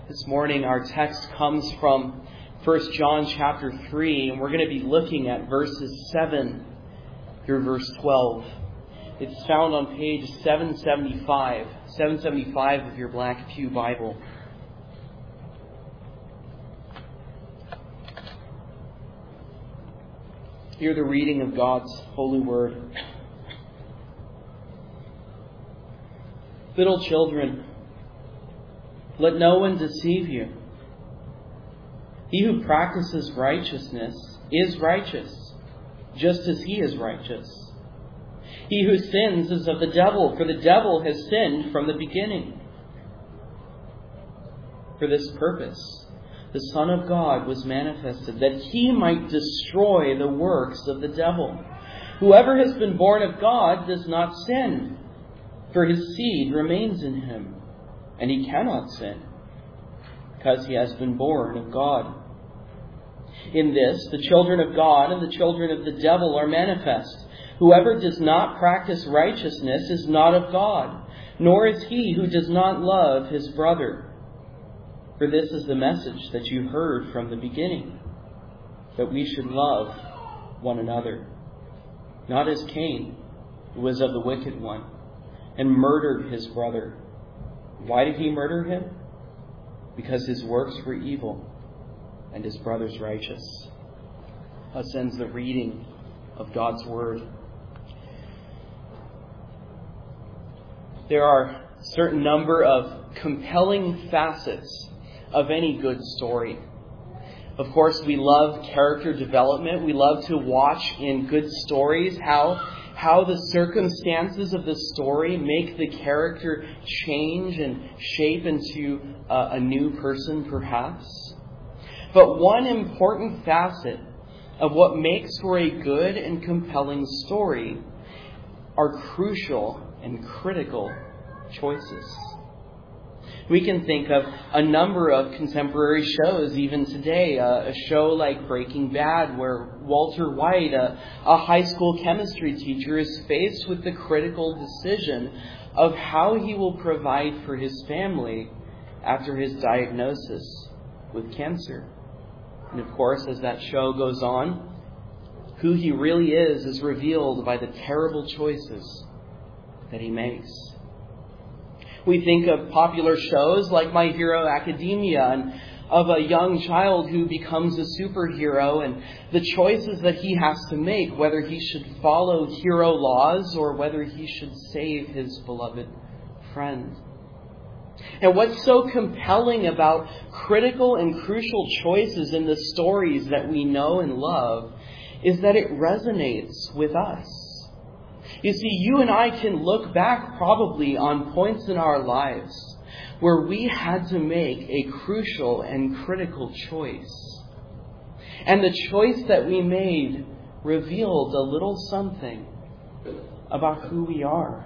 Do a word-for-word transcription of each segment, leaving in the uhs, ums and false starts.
This morning our text comes from First John chapter three, and we're going to be looking at verses seven through verse twelve. It's found on page seven seventy-five, seven seventy-five of your Black Pew Bible. Hear the reading of God's holy word. Little children, let no one deceive you. He who practices righteousness is righteous, just as he is righteous. He who sins is of the devil, for the devil has sinned from the beginning. For this purpose, the Son of God was manifested, that he might destroy the works of the devil. Whoever has been born of God does not sin, for his seed remains in him, and he cannot sin, because he has been born of God. In this, the children of God and the children of the devil are manifest. Whoever does not practice righteousness is not of God, nor is he who does not love his brother. For this is the message that you heard from the beginning, that we should love one another. Not as Cain, who was of the wicked one, and murdered his brother. Why did he murder him? Because his works were evil and his brother's righteous. Thus ends the reading of God's Word. There are a certain number of compelling facets of any good story. Of course, we love character development. We love to watch in good stories how how the circumstances of the story make the character change and shape into a, a new person, perhaps. But one important facet of what makes for a good and compelling story are crucial and critical choices. We can think of a number of contemporary shows even today. Uh, a show like Breaking Bad, where Walter White, a, a high school chemistry teacher, is faced with the critical decision of how he will provide for his family after his diagnosis with cancer. And of course, as that show goes on, who he really is is revealed by the terrible choices that he makes. We think of popular shows like My Hero Academia, and of a young child who becomes a superhero and the choices that he has to make, whether he should follow hero laws or whether he should save his beloved friend. And what's so compelling about critical and crucial choices in the stories that we know and love is that it resonates with us. You see, you and I can look back probably on points in our lives where we had to make a crucial and critical choice. And the choice that we made revealed a little something about who we are.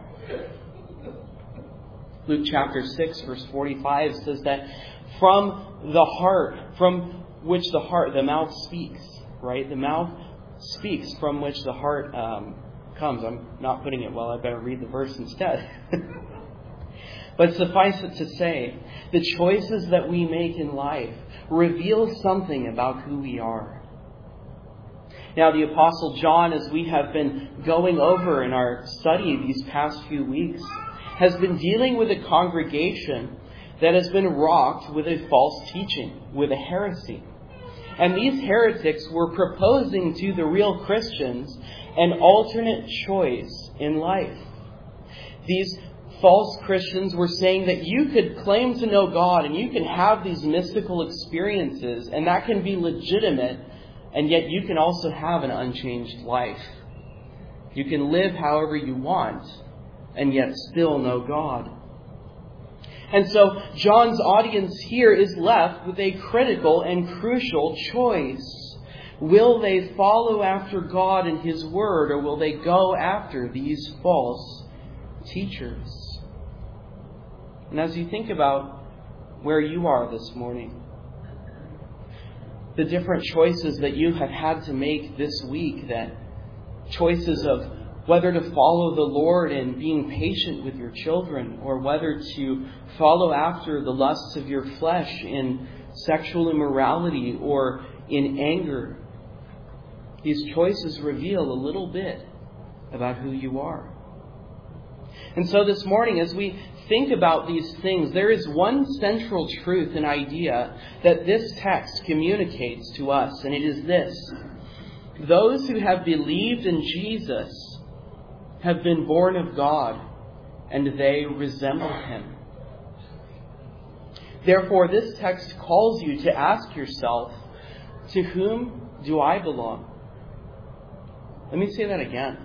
Luke chapter six, verse forty-five says that from the heart, from which the heart, the mouth speaks, right? The mouth speaks from which the heart um, comes. I'm not putting it well. I better read the verse instead. But suffice it to say, the choices that we make in life reveal something about who we are. Now, the Apostle John, as we have been going over in our study these past few weeks, has been dealing with a congregation that has been rocked with a false teaching, with a heresy. And these heretics were proposing to the real Christians an alternate choice in life. These false Christians were saying that you could claim to know God and you can have these mystical experiences, and that can be legitimate, and yet you can also have an unchanged life. You can live however you want and yet still know God. And so John's audience here is left with a critical and crucial choice. Will they follow after God and His Word, or will they go after these false teachers? And as you think about where you are this morning, the different choices that you have had to make this week, that choices of whether to follow the Lord in being patient with your children, or whether to follow after the lusts of your flesh in sexual immorality or in anger. These choices reveal a little bit about who you are. And so this morning, as we think about these things, there is one central truth and idea that this text communicates to us, and it is this: those who have believed in Jesus have been born of God, and they resemble Him. Therefore, this text calls you to ask yourself, to whom do I belong? Let me say that again.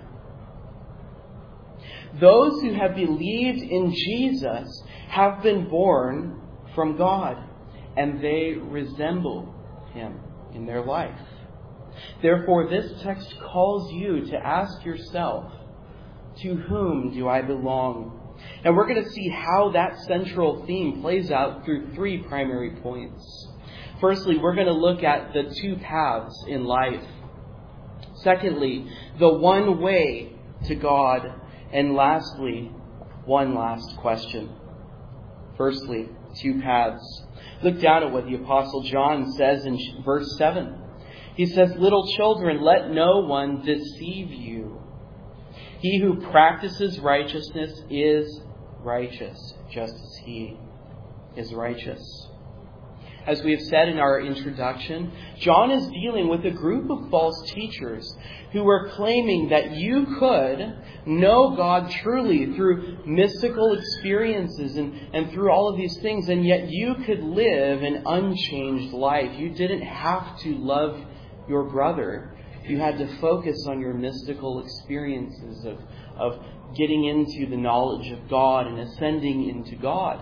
Those who have believed in Jesus have been born from God, and they resemble Him in their life. Therefore, this text calls you to ask yourself, to whom do I belong? And we're going to see how that central theme plays out through three primary points. Firstly, we're going to look at the two paths in life. Secondly, the one way to God. And lastly, one last question. Firstly, two paths. Look down at what the Apostle John says in verse seven. He says, "Little children, let no one deceive you. He who practices righteousness is righteous, just as He is righteous." As we have said in our introduction, John is dealing with a group of false teachers who were claiming that you could know God truly through mystical experiences and, and through all of these things, and yet you could live an unchanged life. You didn't have to love your brother. You had to focus on your mystical experiences of, of getting into the knowledge of God and ascending into God.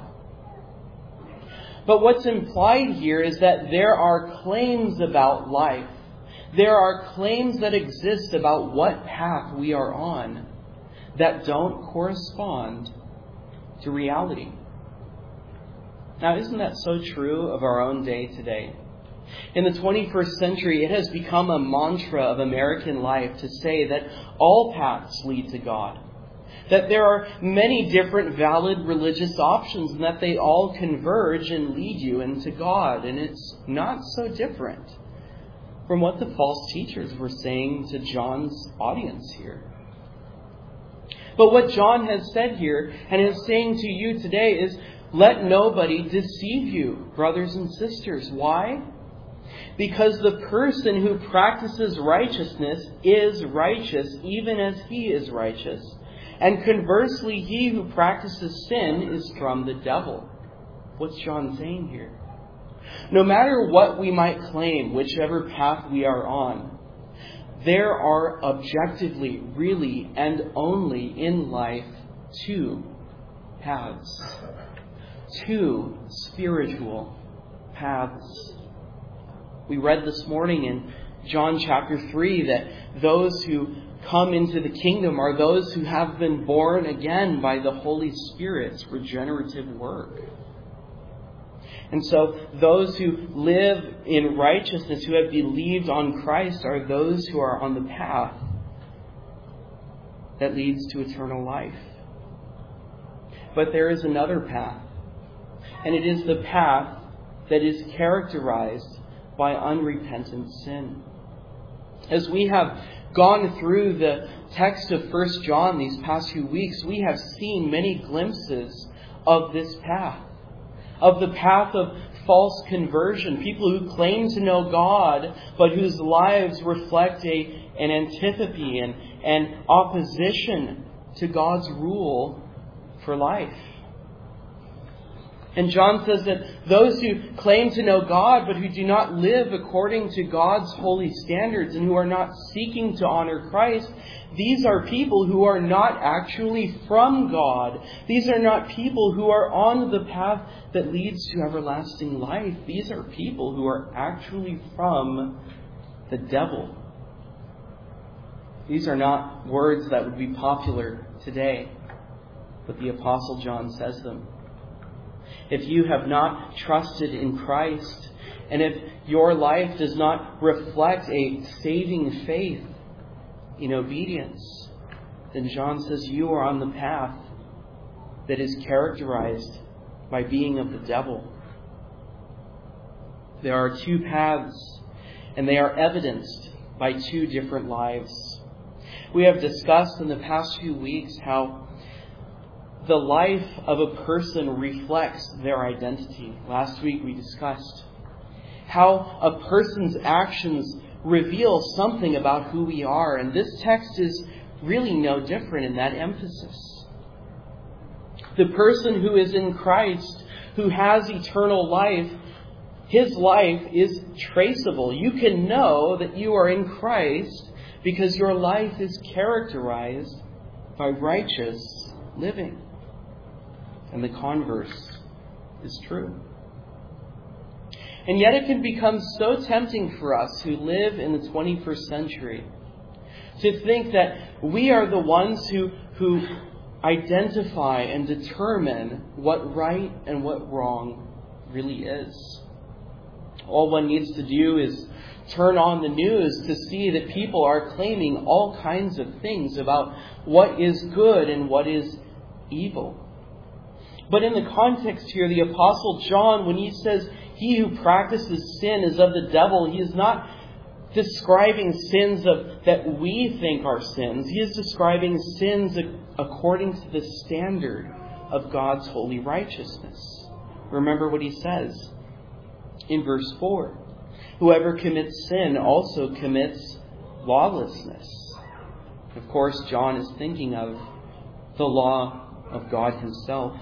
But what's implied here is that there are claims about life. There are claims that exist about what path we are on that don't correspond to reality. Now, isn't that so true of our own day today? In the twenty-first century, it has become a mantra of American life to say that all paths lead to God. That there are many different valid religious options and that they all converge and lead you into God. And it's not so different from what the false teachers were saying to John's audience here. But what John has said here and is saying to you today is, let nobody deceive you, brothers and sisters. Why? Because the person who practices righteousness is righteous, even as He is righteous. And conversely, he who practices sin is from the devil. What's John saying here? No matter what we might claim, whichever path we are on, there are objectively, really, and only in life two paths. Two spiritual paths. We read this morning in John chapter three that those who come into the kingdom are those who have been born again by the Holy Spirit's regenerative work. And so those who live in righteousness, who have believed on Christ, are those who are on the path that leads to eternal life. But there is another path, and it is the path that is characterized by unrepentant sin. As we have gone through the text of First John these past few weeks, we have seen many glimpses of this path. Of the path of false conversion. People who claim to know God, but whose lives reflect a, an antipathy and, and opposition to God's rule for life. And John says that those who claim to know God, but who do not live according to God's holy standards and who are not seeking to honor Christ, these are people who are not actually from God. These are not people who are on the path that leads to everlasting life. These are people who are actually from the devil. These are not words that would be popular today, but the Apostle John says them. If you have not trusted in Christ, and if your life does not reflect a saving faith in obedience, then John says you are on the path that is characterized by being of the devil. There are two paths, and they are evidenced by two different lives. We have discussed in the past few weeks how the life of a person reflects their identity. Last week we discussed how a person's actions reveal something about who we are, and this text is really no different in that emphasis. The person who is in Christ, who has eternal life, his life is traceable. You can know that you are in Christ because your life is characterized by righteous living. And the converse is true. And yet it can become so tempting for us who live in the twenty-first century to think that we are the ones who, who identify and determine what right and what wrong really is. All one needs to do is turn on the news to see that people are claiming all kinds of things about what is good and what is evil. But in the context here, the Apostle John, when he says he who practices sin is of the devil, he is not describing sins of that we think are sins. He is describing sins according to the standard of God's holy righteousness. Remember what he says in verse four. Whoever commits sin also commits lawlessness. Of course, John is thinking of the law of God himself.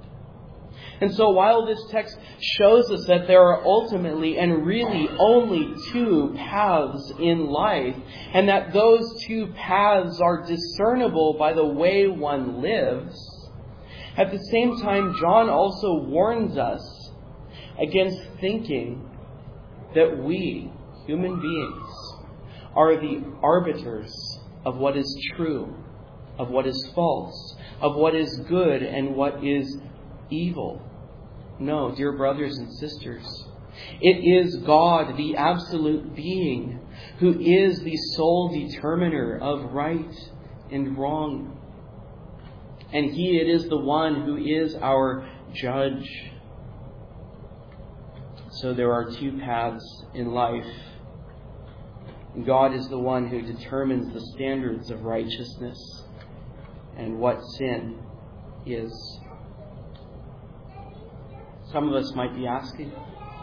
And so while this text shows us that there are ultimately and really only two paths in life, and that those two paths are discernible by the way one lives, at the same time, John also warns us against thinking that we, human beings, are the arbiters of what is true, of what is false, of what is good and what is evil. No, dear brothers and sisters, it is God, the absolute being, who is the sole determiner of right and wrong. And He it is the one who is our judge. So there are two paths in life. God is the one who determines the standards of righteousness and what sin is. Some of us might be asking,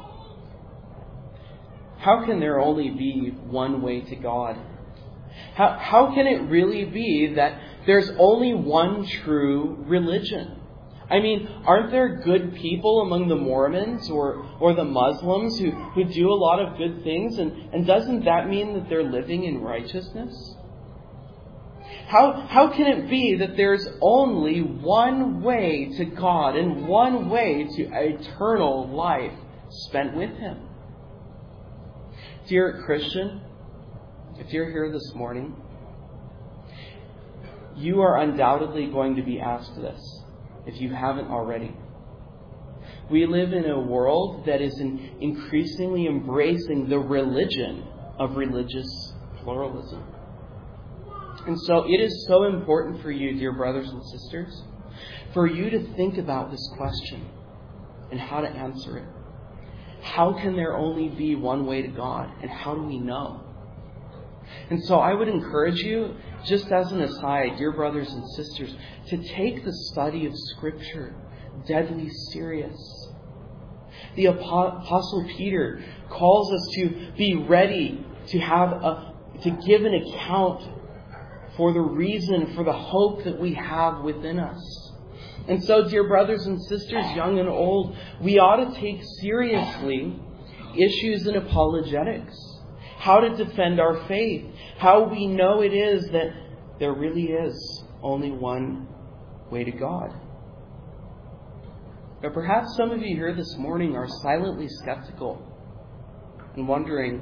how can there only be one way to God? How, how can it really be that there's only one true religion? I mean, aren't there good people among the Mormons or, or the Muslims who, who do a lot of good things? And, and doesn't that mean that they're living in righteousness? How, how can it be that there's only one way to God and one way to eternal life spent with Him? Dear Christian, if you're here this morning, you are undoubtedly going to be asked this, if you haven't already. We live in a world that is increasingly embracing the religion of religious pluralism. And so it is so important for you, dear brothers and sisters, for you to think about this question and how to answer it. How can there only be one way to God? And how do we know? And so I would encourage you, just as an aside, dear brothers and sisters, to take the study of Scripture deadly serious. The Apostle Peter calls us to be ready to have a, to give an account for the reason, for the hope that we have within us. And so, dear brothers and sisters, young and old, we ought to take seriously issues in apologetics. How to defend our faith. How we know it is that there really is only one way to God. But perhaps some of you here this morning are silently skeptical and wondering,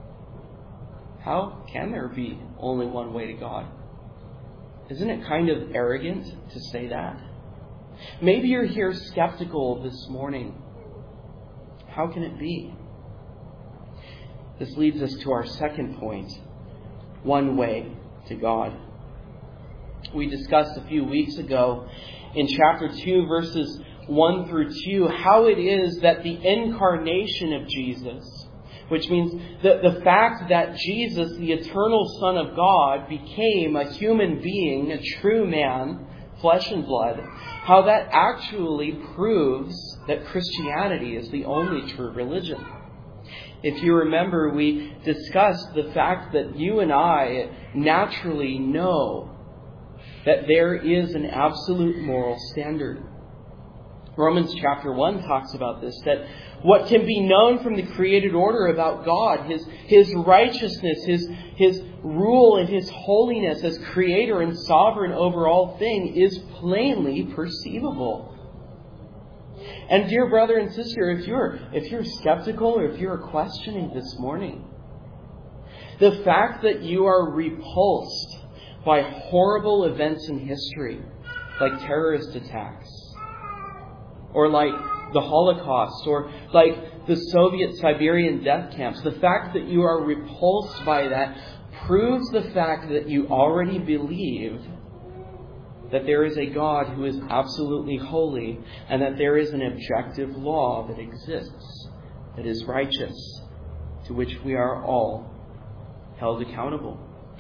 how can there be only one way to God? Isn't it kind of arrogant to say that? Maybe you're here skeptical this morning. How can it be? This leads us to our second point. One way to God. we discussed a few weeks ago in chapter two, verses one through two, how it is that the incarnation of Jesus, which means the, the fact that Jesus, the eternal Son of God, became a human being, a true man, flesh and blood, how that actually proves that Christianity is the only true religion. If you remember, we discussed the fact that you and I naturally know that there is an absolute moral standard. Romans chapter one talks about this, that what can be known from the created order about God, His, His righteousness, His, His rule and His holiness as Creator and sovereign over all things is plainly perceivable. And dear brother and sister, if you're, if you're skeptical or if you're questioning this morning, the fact that you are repulsed by horrible events in history, like terrorist attacks, or like the Holocaust, or like the Soviet Siberian death camps, the fact that you are repulsed by that proves the fact that you already believe that there is a God who is absolutely holy, and that there is an objective law that exists, that is righteous, to which we are all held accountable.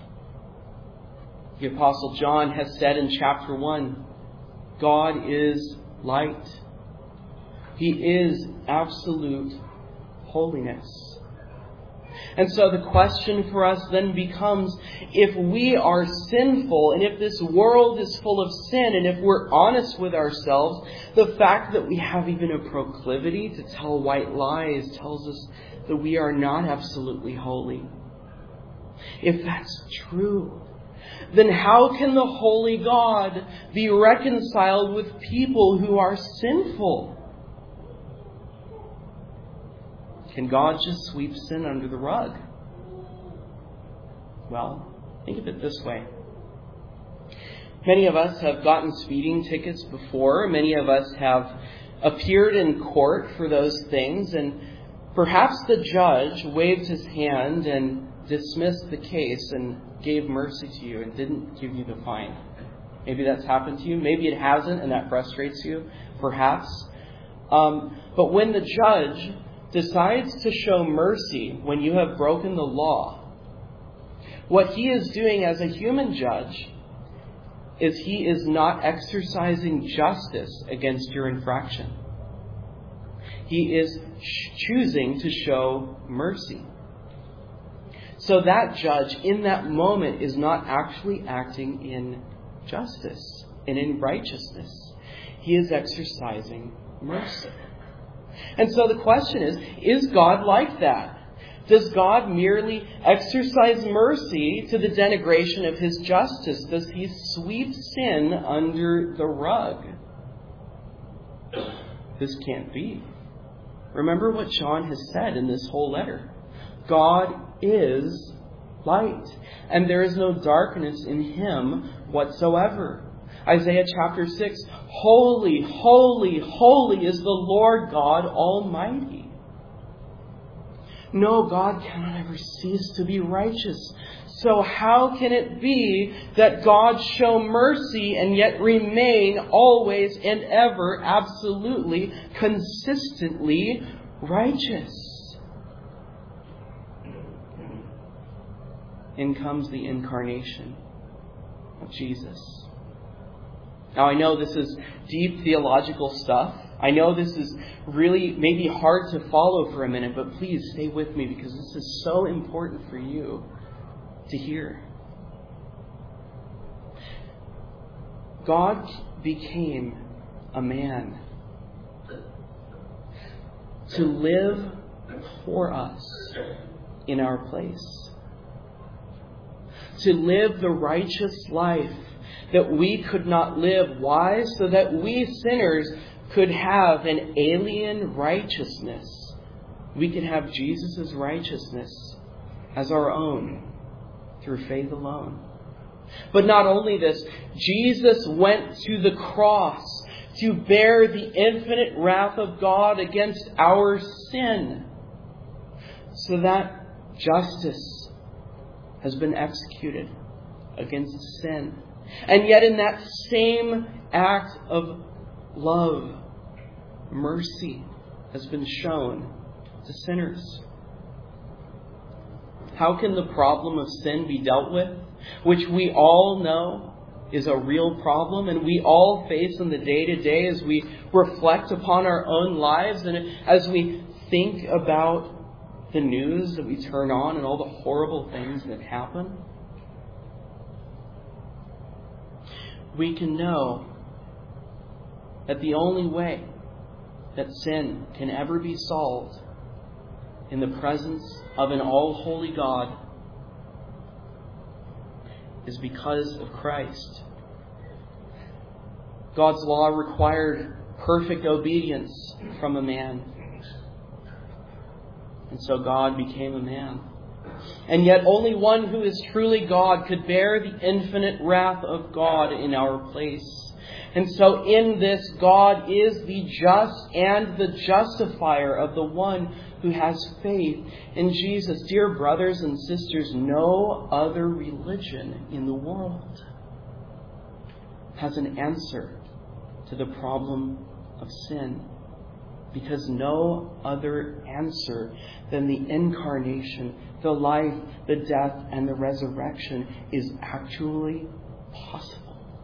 The Apostle John has said in chapter one, God is light. He is absolute holiness. And so the question for us then becomes, if we are sinful, and if this world is full of sin, and if we're honest with ourselves, the fact that we have even a proclivity to tell white lies tells us that we are not absolutely holy. If that's true, then how can the holy God be reconciled with people who are sinful? Can God just sweep sin under the rug? Well, think of it this way. Many of us have gotten speeding tickets before. Many of us have appeared in court for those things. And perhaps the judge waved his hand and dismissed the case and gave mercy to you and didn't give you the fine. Maybe that's happened to you. Maybe it hasn't, and that frustrates you, perhaps. Um, but when the judge decides to show mercy when you have broken the law, what he is doing as a human judge is he is not exercising justice against your infraction. He is choosing to show mercy. So that judge in that moment is not actually acting in justice and in righteousness. He is exercising mercy. And so the question is, is God like that? Does God merely exercise mercy to the denigration of His justice? Does He sweep sin under the rug? This can't be. Remember what John has said in this whole letter. God is light, and there is no darkness in Him whatsoever. Isaiah chapter six, holy, holy, holy is the Lord God Almighty. No, God cannot ever cease to be righteous. So how can it be that God show mercy and yet remain always and ever absolutely, consistently righteous? In comes the incarnation of Jesus. Now, I know this is deep theological stuff. I know this is really maybe hard to follow for a minute, but please stay with me because this is so important for you to hear. God became a man to live for us in our place. To live the righteous life that we could not live. Why? So that we sinners could have an alien righteousness. We could have Jesus' righteousness as our own through faith alone. But not only this, Jesus went to the cross to bear the infinite wrath of God against our sin, so that justice has been executed against sin. And yet in that same act of love, mercy has been shown to sinners. How can the problem of sin be dealt with, which we all know is a real problem and we all face in the day-to-day as we reflect upon our own lives and as we think about the news that we turn on and all the horrible things that happen? We can know that the only way that sin can ever be solved in the presence of an all-holy God is because of Christ. God's law required perfect obedience from a man. And so God became a man. And yet only one who is truly God could bear the infinite wrath of God in our place. And so in this, God is the just and the justifier of the one who has faith in Jesus. Dear brothers and sisters, no other religion in the world has an answer to the problem of sin, because no other answer than the incarnation, the life, the death, and the resurrection is actually possible.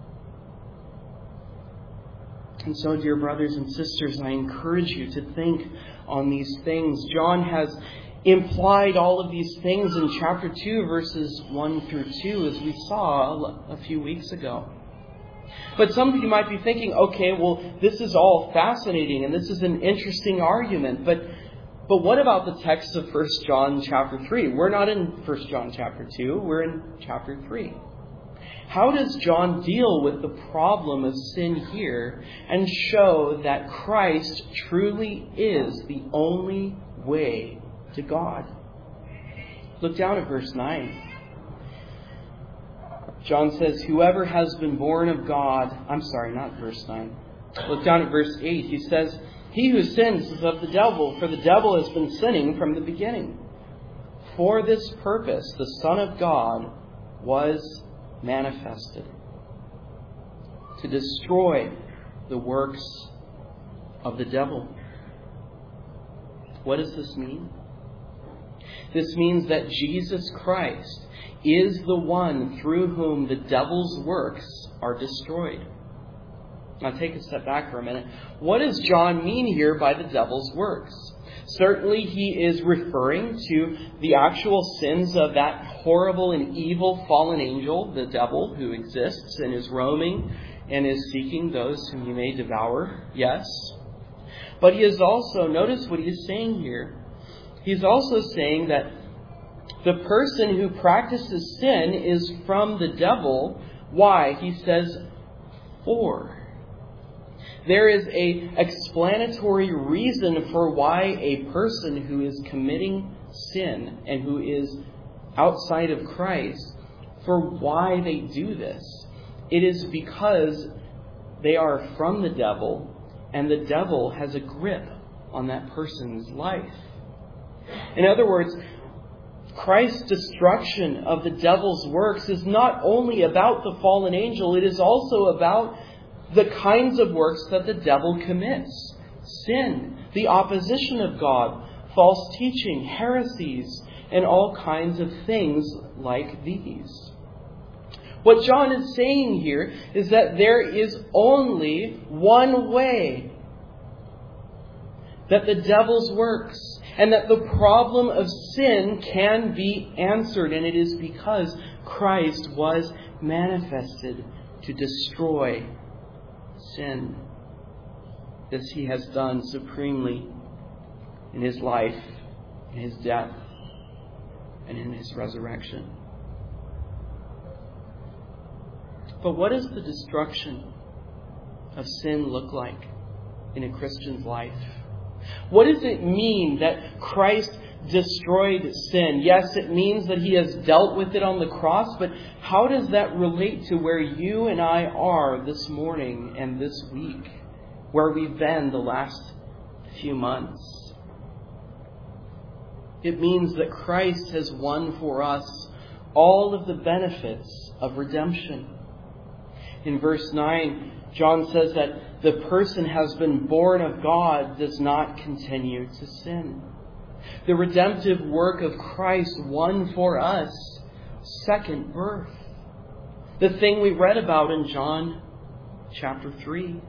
And so, dear brothers and sisters, I encourage you to think on these things. John has implied all of these things in chapter two, verses one through two, as we saw a few weeks ago. But some of you might be thinking, okay, well, this is all fascinating and this is an interesting argument, but but what about the text of First John chapter three? We're not in First John chapter two, we're in chapter three. How does John deal with the problem of sin here and show that Christ truly is the only way to God? Look down at verse nine. John says, whoever has been born of God... I'm sorry, not verse nine. Look down at verse eight. He says, he who sins is of the devil, for the devil has been sinning from the beginning. For this purpose, the Son of God was manifested, to destroy the works of the devil. What does this mean? This means that Jesus Christ is the one through whom the devil's works are destroyed. Now take a step back for a minute. What does John mean here by the devil's works? Certainly he is referring to the actual sins of that horrible and evil fallen angel, the devil, who exists and is roaming and is seeking those whom he may devour. Yes. But he is also, notice what he is saying here. He's also saying that the person who practices sin is from the devil. Why? He says, for. There is a explanatory reason for why a person who is committing sin and who is outside of Christ, for why they do this. It is because they are from the devil, and the devil has a grip on that person's life. In other words, Christ's destruction of the devil's works is not only about the fallen angel, it is also about the kinds of works that the devil commits. Sin, the opposition of God, false teaching, heresies, and all kinds of things like these. What John is saying here is that there is only one way that the devil's works and that the problem of sin can be answered, and it is because Christ was manifested to destroy sin. This he has done supremely in his life, in his death, and in his resurrection. But what does the destruction of sin look like in a Christian's life? What does it mean that Christ destroyed sin? Yes, it means that he has dealt with it on the cross, but how does that relate to where you and I are this morning and this week, where we've been the last few months? It means that Christ has won for us all of the benefits of redemption. In verse nine, John says that the person has been born of God does not continue to sin. The redemptive work of Christ won for us second birth. The thing we read about in John chapter three.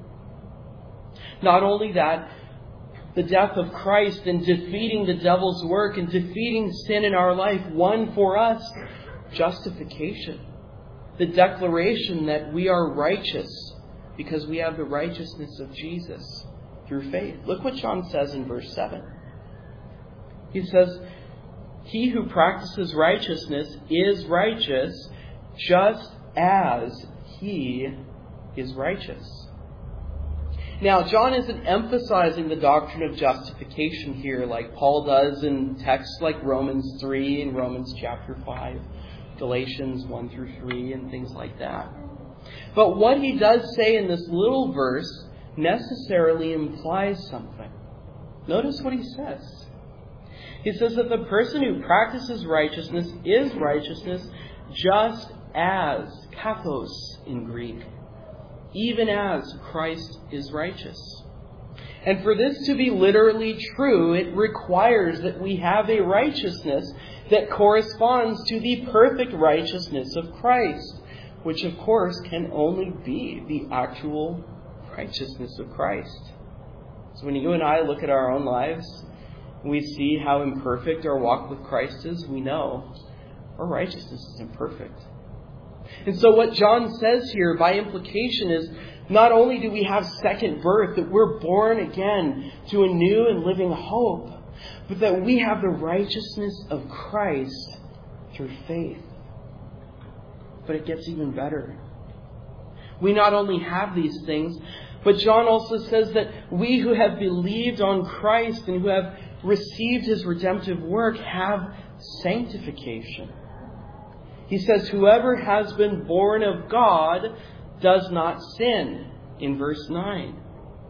Not only that, the death of Christ in defeating the devil's work and defeating sin in our life won for us justification. The declaration that we are righteous because we have the righteousness of Jesus through faith. Look what John says in verse seven. He says, "He who practices righteousness is righteous just as he is righteous." Now, John isn't emphasizing the doctrine of justification here like Paul does in texts like Romans three and Romans chapter five, Galatians one through three, and things like that. But what he does say in this little verse necessarily implies something. Notice what he says. He says that the person who practices righteousness is righteousness just as, kathos in Greek, even as Christ is righteous. And for this to be literally true, it requires that we have a righteousness that corresponds to the perfect righteousness of Christ, which of course can only be the actual righteousness of Christ. So when you and I look at our own lives, we see how imperfect our walk with Christ is, we know our righteousness is imperfect. And so what John says here by implication is not only do we have second birth, that we're born again to a new and living hope, but that we have the righteousness of Christ through faith. But it gets even better. We not only have these things, but John also says that we who have believed on Christ and who have received his redemptive work have sanctification. He says, whoever has been born of God does not sin, in verse nine.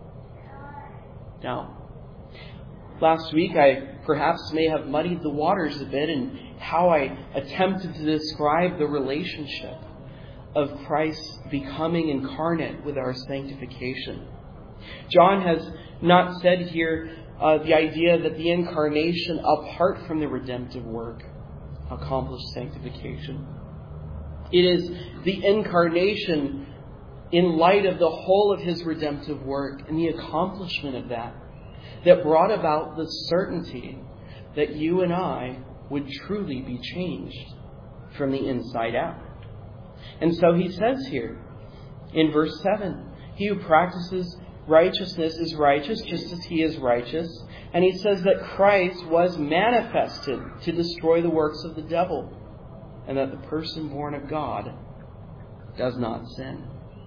Now, last week I perhaps may have muddied the waters a bit in how I attempted to describe the relationship of Christ becoming incarnate with our sanctification. John has not said here uh, the idea that the incarnation, apart from the redemptive work, accomplished sanctification. It is the incarnation in light of the whole of his redemptive work and the accomplishment of that that brought about the certainty that you and I would truly be changed from the inside out. And so he says here in verse seven, he who practices righteousness is righteous just as he is righteous. And he says that Christ was manifested to destroy the works of the devil, and that the person born of God does not sin.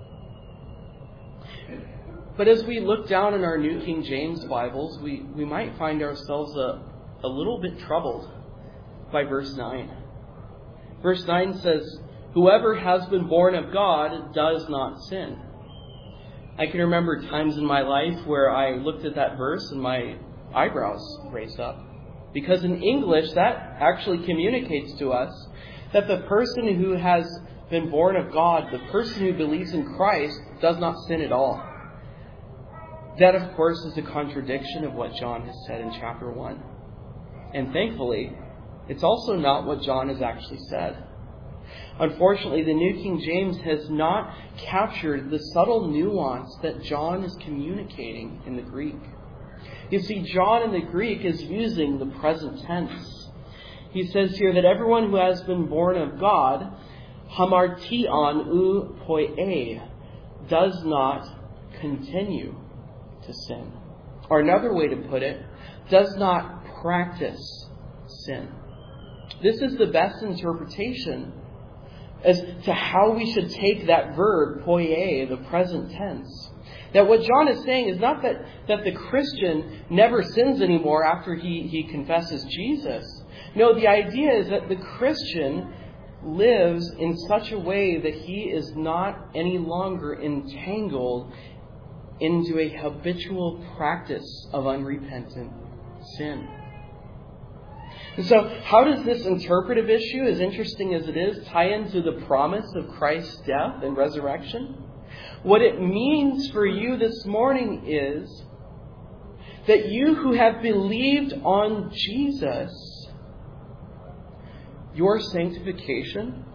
But as we look down in our New King James Bibles, we, we might find ourselves a, a little bit troubled by verse nine. Verse nine says, whoever has been born of God does not sin. I can remember times in my life where I looked at that verse and my eyebrows raised up. Because in English, that actually communicates to us that the person who has been born of God, the person who believes in Christ, does not sin at all. That, of course, is a contradiction of what John has said in chapter one. And thankfully, it's also not what John has actually said. Unfortunately, the New King James has not captured the subtle nuance that John is communicating in the Greek. You see, John in the Greek is using the present tense. He says here that everyone who has been born of God, hamartion ou poie, does not continue to sin. Or another way to put it, does not practice sin. This is the best interpretation as to how we should take that verb, poie, the present tense. That what John is saying is not that, that the Christian never sins anymore after he, he confesses Jesus. No, the idea is that the Christian lives in such a way that he is not any longer entangled into a habitual practice of unrepentant sin. And so how does this interpretive issue, as interesting as it is, tie into the promise of Christ's death and resurrection? What it means for you this morning is that you who have believed on Jesus, your sanctification,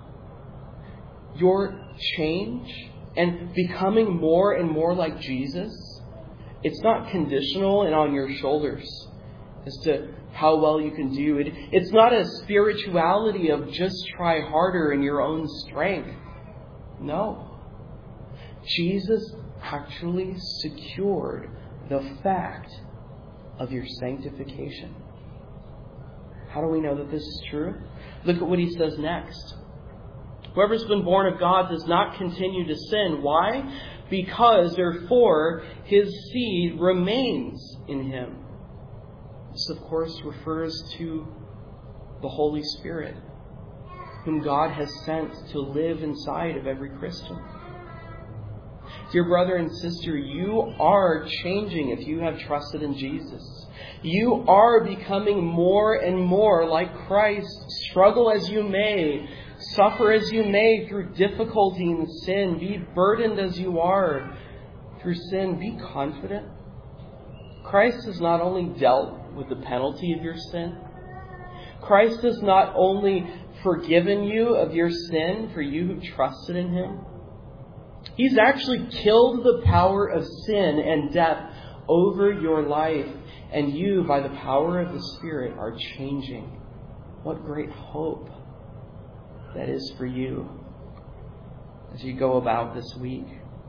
your change, and becoming more and more like Jesus, it's not conditional and on your shoulders as to how well you can do it. It's not a spirituality of just try harder in your own strength. No. Jesus actually secured the fact of your sanctification. How do we know that this is true? Look at what he says next. Whoever's been born of God does not continue to sin. Why? Because, therefore, his seed remains in him. This, of course, refers to the Holy Spirit, whom God has sent to live inside of every Christian. Dear brother and sister, you are changing if you have trusted in Jesus. You are becoming more and more like Christ. Struggle as you may, suffer as you may through difficulty and sin, be burdened as you are through sin, be confident. Christ has not only dealt with the penalty of your sin, Christ has not only forgiven you of your sin for you who trusted in him, he's actually killed the power of sin and death over your life, and you, by the power of the Spirit, are changing. What great hope that is for you as you go about this week.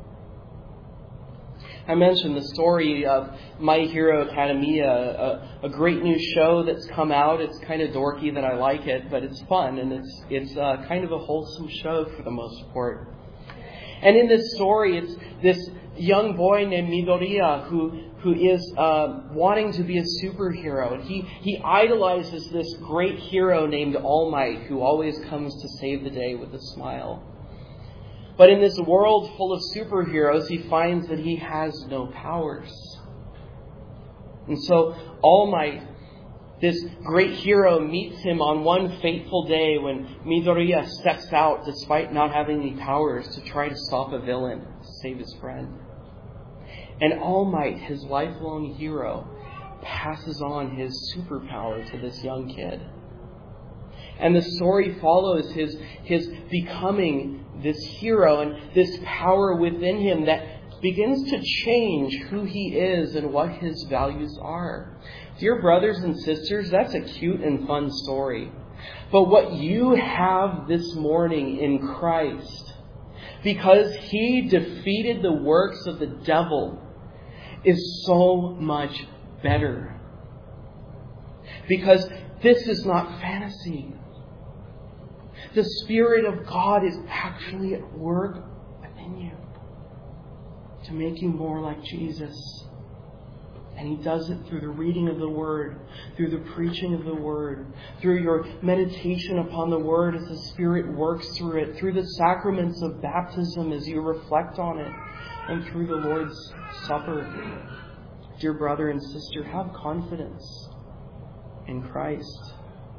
I mentioned the story of My Hero Academia, a, a great new show that's come out. It's kind of dorky that I like it, but it's fun, and it's it's uh, kind of a wholesome show for the most part. And in this story, it's this young boy named Midoriya who who is uh, wanting to be a superhero. And he, he idolizes this great hero named All Might, who always comes to save the day with a smile. But in this world full of superheroes, he finds that he has no powers. And so All Might, this great hero, meets him on one fateful day when Midoriya steps out despite not having any powers to try to stop a villain, to save his friend. And All Might, his lifelong hero, passes on his superpower to this young kid. And the story follows his, his becoming this hero and this power within him that begins to change who he is and what his values are. Dear brothers and sisters, that's a cute and fun story. But what you have this morning in Christ, because he defeated the works of the devil, is so much better. Because this is not fantasy. The Spirit of God is actually at work within you to make you more like Jesus. And he does it through the reading of the Word, through the preaching of the Word, through your meditation upon the Word as the Spirit works through it, through the sacraments of baptism as you reflect on it, and through the Lord's Supper. Dear brother and sister, have confidence in Christ.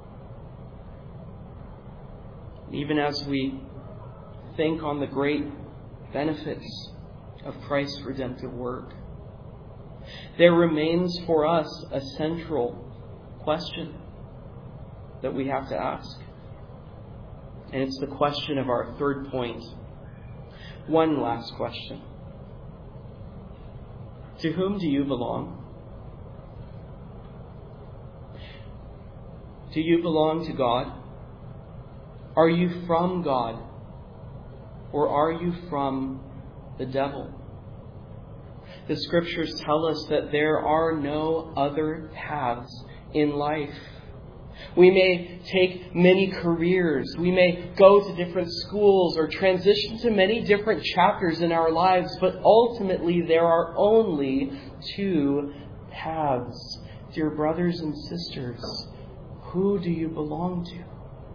Even as we think on the great benefits of Christ's redemptive work, there remains for us a central question that we have to ask. And it's the question of our third point. One last question. To whom do you belong? Do you belong to God? Are you from God? Or are you from the devil? The Scriptures tell us that there are no other paths in life. We may take many careers. We may go to different schools or transition to many different chapters in our lives. But ultimately, there are only two paths. Dear brothers and sisters, who do you belong to?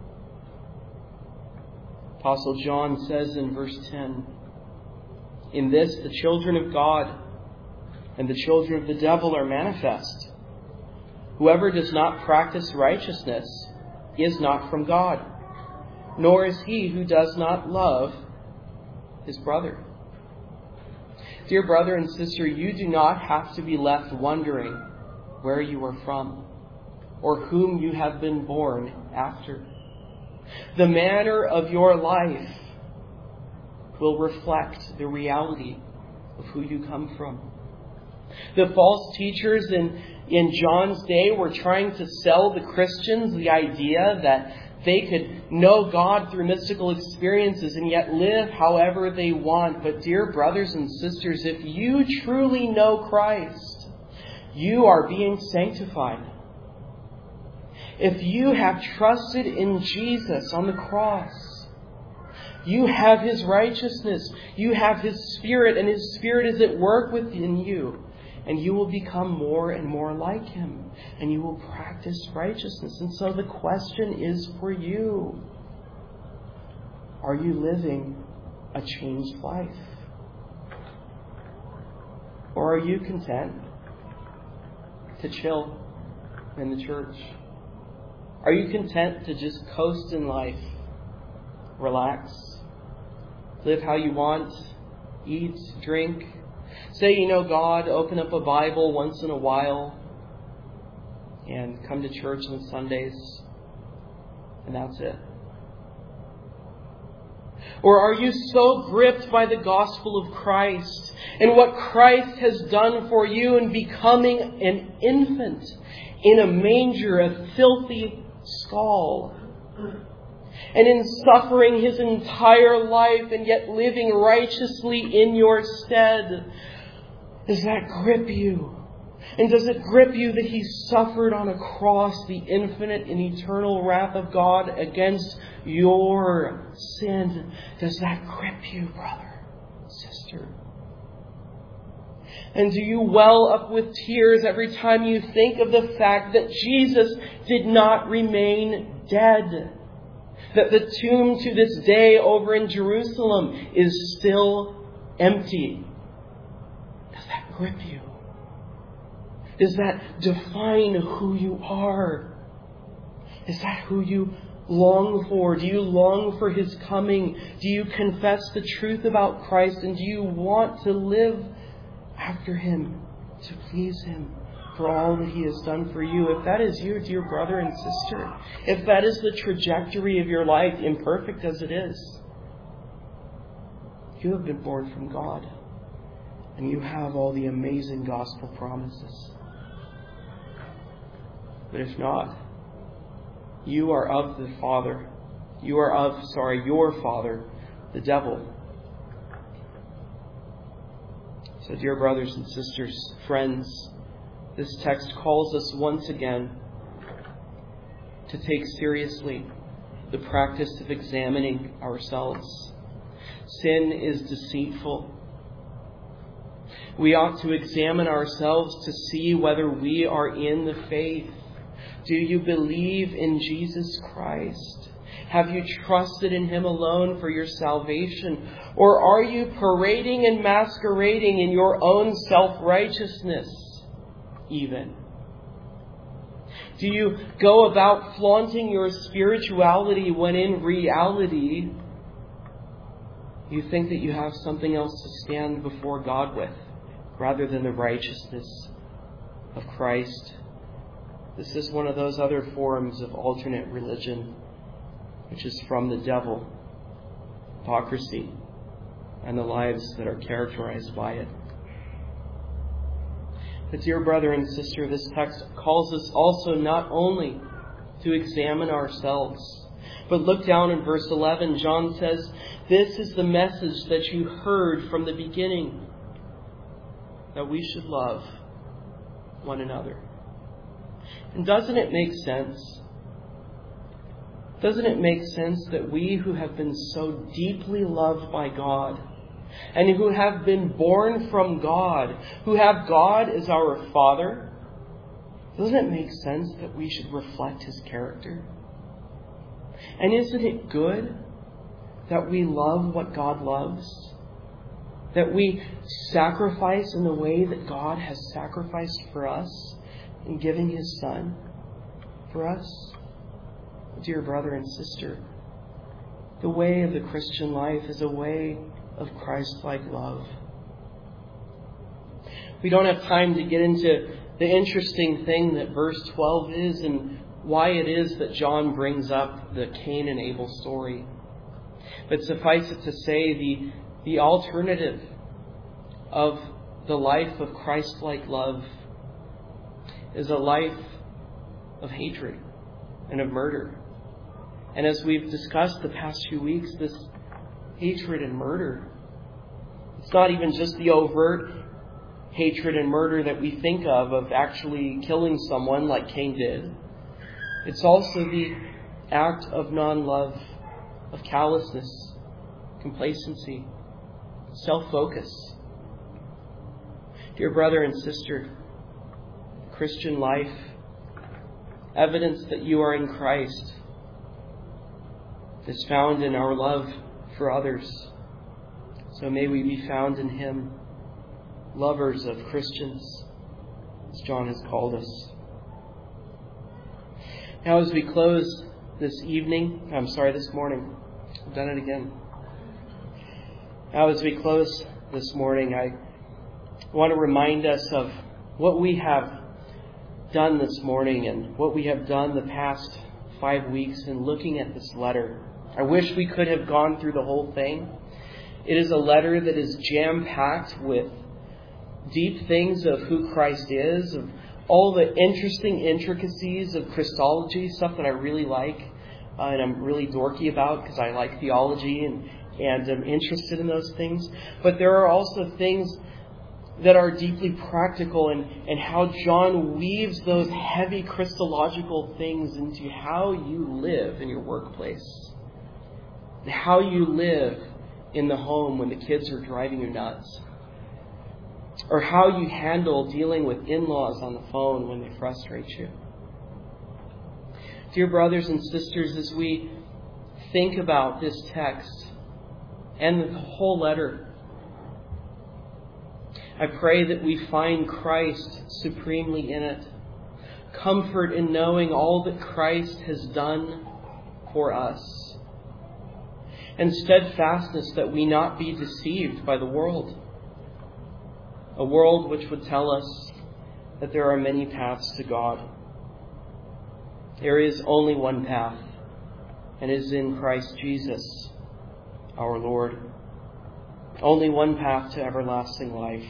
Apostle John says in verse ten, "In this the children of God and the children of the devil are manifest. Whoever does not practice righteousness is not from God, nor is he who does not love his brother. Dear brother and sister, you do not have to be left wondering where you are from or whom you have been born after. The manner of your life will reflect the reality of who you come from. The false teachers in, in John's day were trying to sell the Christians the idea that they could know God through mystical experiences and yet live however they want. But dear brothers and sisters, if you truly know Christ, you are being sanctified. If you have trusted in Jesus on the cross, you have His righteousness, you have His Spirit, and His Spirit is at work within you. And you will become more and more like Him. And you will practice righteousness. And so the question is for you. Are you living a changed life? Or are you content to chill in the church? Are you content to just coast in life? Relax. Live how you want. Eat, drink. Say you know God, open up a Bible once in a while, and come to church on Sundays, and that's it. Or are you so gripped by the gospel of Christ and what Christ has done for you in becoming an infant in a manger, a filthy stall, and in suffering His entire life and yet living righteously in your stead? Does that grip you? And does it grip you that He suffered on a cross the infinite and eternal wrath of God against your sin? Does that grip you, brother, sister? And do you well up with tears every time you think of the fact that Jesus did not remain dead? That the tomb to this day over in Jerusalem is still empty? Does that grip you? Does that define who you are? Is that who you long for? Do you long for His coming? Do you confess the truth about Christ? And do you want to live after Him, to please Him for all that He has done for you? If that is you, dear brother and sister, if that is the trajectory of your life, imperfect as it is, you have been born from God. And you have all the amazing gospel promises. But if not, you are of the Father. You are of, sorry, your father, the devil. So, dear brothers and sisters, friends, this text calls us once again to take seriously the practice of examining ourselves. Sin is deceitful. We ought to examine ourselves to see whether we are in the faith. Do you believe in Jesus Christ? Have you trusted in Him alone for your salvation? Or are you parading and masquerading in your own self-righteousness even? Do you go about flaunting your spirituality when in reality you think that you have something else to stand before God with, rather than the righteousness of Christ? This is one of those other forms of alternate religion, which is from the devil, hypocrisy, and the lives that are characterized by it. But dear brother and sister, this text calls us also not only to examine ourselves, but look down in verse eleven. John says, "This is the message that you heard from the beginning, that we should love one another." And doesn't it make sense? Doesn't it make sense that we who have been so deeply loved by God, and who have been born from God, who have God as our Father, doesn't it make sense that we should reflect His character? And isn't it good that we love what God loves? That we sacrifice in the way that God has sacrificed for us? in giving His Son for us? Dear brother and sister, the way of the Christian life is a way of Christ-like love. We don't have time to get into the interesting thing that verse twelve is and why it is that John brings up the Cain and Abel story. But suffice it to say, the, the alternative of the life of Christ-like love is a life of hatred and of murder. And as we've discussed the past few weeks, this hatred and murder, it's not even just the overt hatred and murder that we think of, of actually killing someone like Cain did. It's also the act of non-love, of callousness, complacency, self-focus. Dear brother and sister, Christian life, evidence that you are in Christ, is found in our love for others. So may we be found in Him, lovers of Christians, as John has called us. Now as we close this evening, I'm sorry, this morning, I've done it again. Now as we close this morning, I want to remind us of what we have done this morning and what we have done the past five weeks in looking at this letter. I wish we could have gone through the whole thing. It is a letter that is jam-packed with deep things of who Christ is, of all the interesting intricacies of Christology, stuff that I really like uh, and I'm really dorky about because I like theology and, and I'm interested in those things. But there are also things that are deeply practical, and, and how John weaves those heavy Christological things into how you live in your workplace, and how you live in the home when the kids are driving you nuts, or how you handle dealing with in-laws on the phone when they frustrate you. Dear brothers and sisters, as we think about this text and the whole letter, I pray that we find Christ supremely in it. Comfort in knowing all that Christ has done for us. And steadfastness that we not be deceived by the world. A world which would tell us that there are many paths to God. There is only one path, and it is in Christ Jesus, our Lord. Only one path to everlasting life.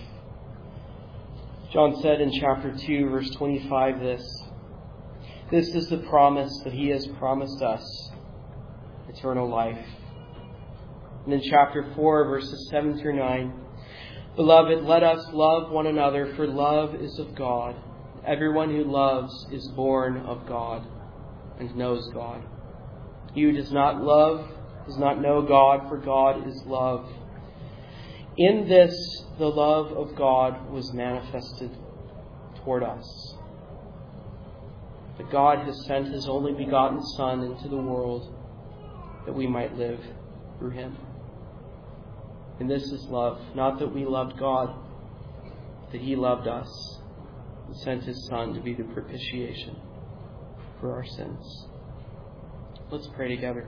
John said in chapter two, verse twenty-five, this, This is the promise that He has promised us, eternal life. And in chapter four, verses seven through nine, Beloved, let us love one another, for love is of God. Everyone who loves is born of God and knows God. He who does not love does not know God, for God is love. In this, the love of God was manifested toward us. That God has sent His only begotten Son into the world that we might live through Him. And this is love, not that we loved God, that He loved us and sent His Son to be the propitiation for our sins. Let's pray together.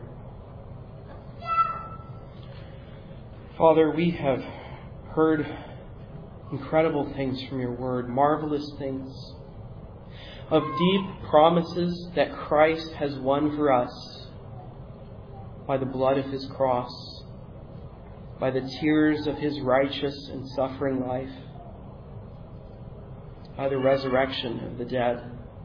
Father, we have heard incredible things from your word, marvelous things, of deep promises that Christ has won for us by the blood of His cross, by the tears of His righteous and suffering life, by the resurrection of the dead.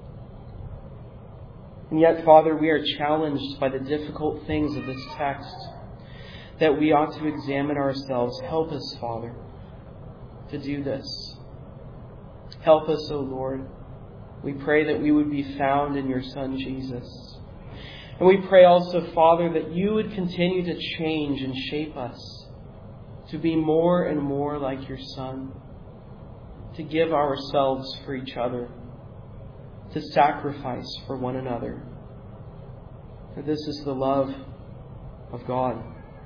And yet, Father, we are challenged by the difficult things of this text, that we ought to examine ourselves. Help us, Father, to do this. Help us, O Lord. We pray that we would be found in your Son, Jesus. And we pray also, Father, that you would continue to change and shape us to be more and more like your Son, to give ourselves for each other, to sacrifice for one another. For this is the love of God.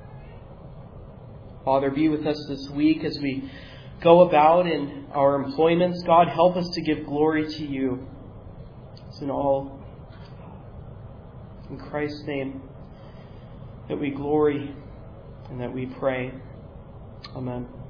Father, be with us this week as we go about in our employments. God, help us to give glory to you. in all. In Christ's name, that we glory and that we pray. Amen.